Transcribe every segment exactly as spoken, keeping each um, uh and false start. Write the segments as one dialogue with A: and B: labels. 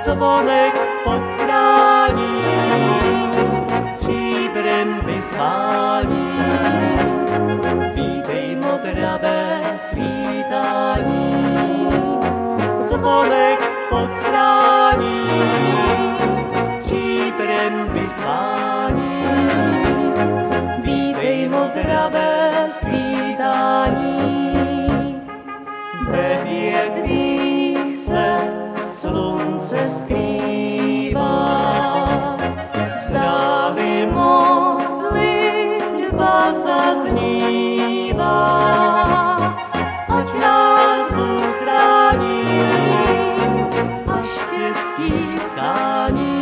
A: zvonek pod strání, stříbrem vyslání. Vítej modravé svítání, zvonek pod strání, stříbrem vyslání. Vítej modravé svítání, ve větvích se slunce skrývá, zdáli modlitba zaznívá. Ať nás Bůh chrání a štěstí skání,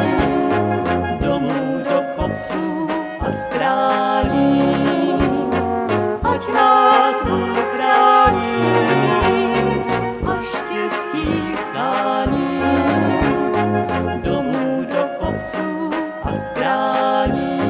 A: domů do kopců a strání. Ať nás Bůh chrání a štěstí skání, domů do kopců a strání.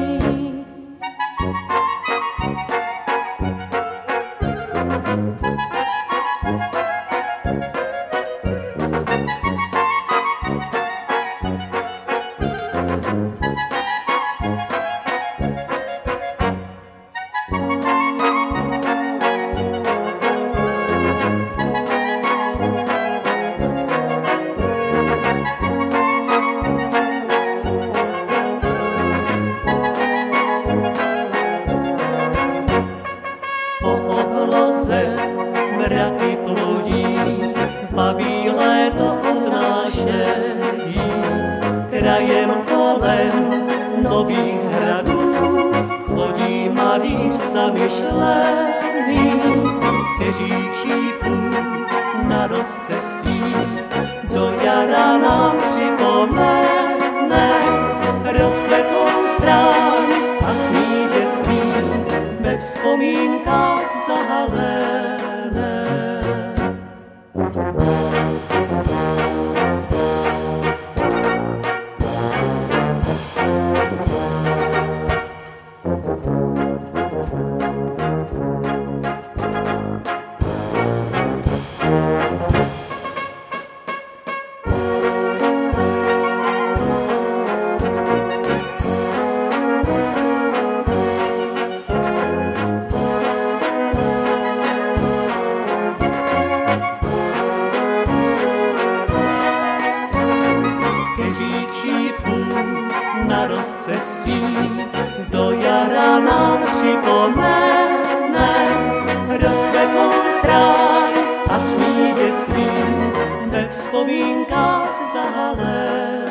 A: Mraky plodí, baví léto odnášejí, krajem kolem nových hradů chodí malíř zamyšlený, keřík šípů na rozcestí do jara nám připomene rozkvetlou stráň a sní dětství ve vzpomínkách zahalené. Keřík šípů na rozcestí do jara nám připomene rozkvetlou stráň a sní dětství ve vzpomínkách zahalené.